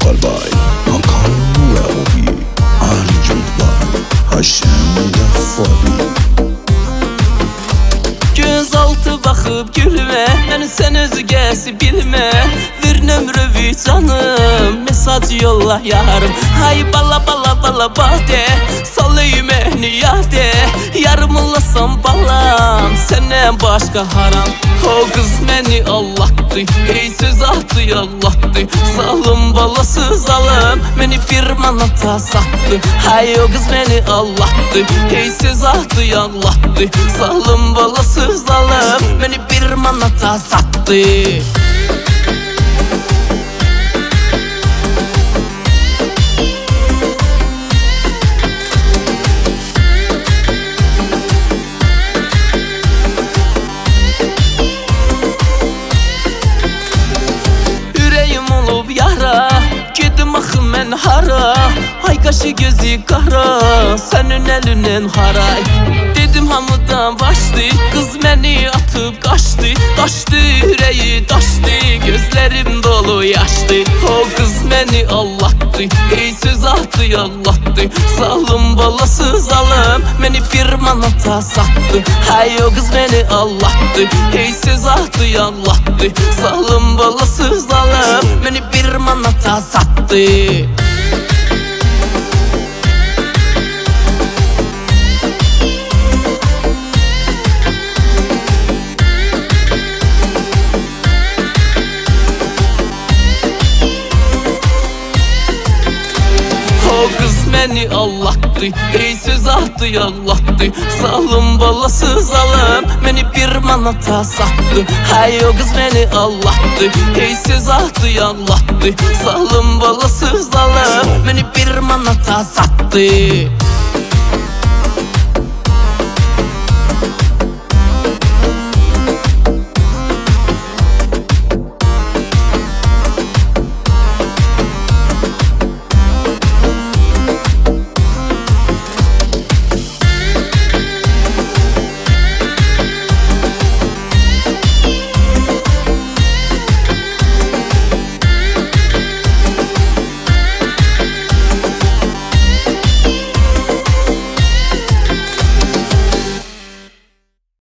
by Hakan Rabi, arranged by Haşem Gaffari. Göz altı bakıp gülme, beni sen özgesi bilme. Bir nömrövi canım, mesaj yolla yarım. Hay bala bala bala bade, salayım niyade. Yarım olasam balam, senden başka haram. O kız beni allattı, ey söz attı yallattı. Salım balası zalım, beni bir manata sattı. Hay o kız beni allattı, ey söz attı yallattı. Salım balası zalım, beni bir manata sattı. Gedim axı mən hara, ay qaşı gözü qara, sənin əlindən haray. Dedim hamıdan başdı, qız məni atıp qaçdı. Qaçdı ürəyi daşdı, gözlərim dolu yaşdı. O qız məni allattı, ey söz attı yallattı. Salım balası zalım, məni bir manata sattı. Hay o qız məni allattı, ey söz attı yallattı. Salım balası zalım, məni bir manata sattı. O kız beni allattı, ey söz attı yallattı. Salım balası zalım, beni bir manata sattı. Hay o kız beni allattı, ey söz attı yallattı. Salım balası zalım, beni bir manata sattı.